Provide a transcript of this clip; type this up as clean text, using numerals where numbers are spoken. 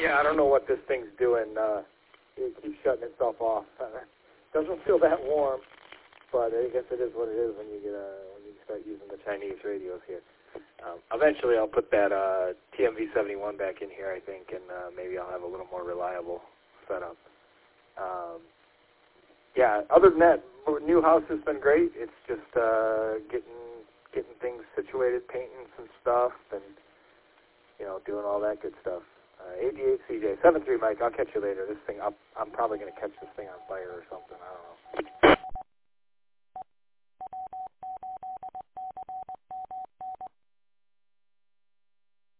Yeah, I don't know what this thing's doing. It keeps shutting itself off. Doesn't feel that warm, but I guess it is what it is when you start using the Chinese radios here. Eventually, I'll put that TMV71 back in here, I think, and maybe I'll have a little more reliable setup. Yeah, other than that, new house has been great. It's just getting things situated, painting some stuff, and doing all that good stuff. 88CJ 73 Mike. I'll catch you later. This thing, I'm probably going to catch this thing on fire or something. I don't know.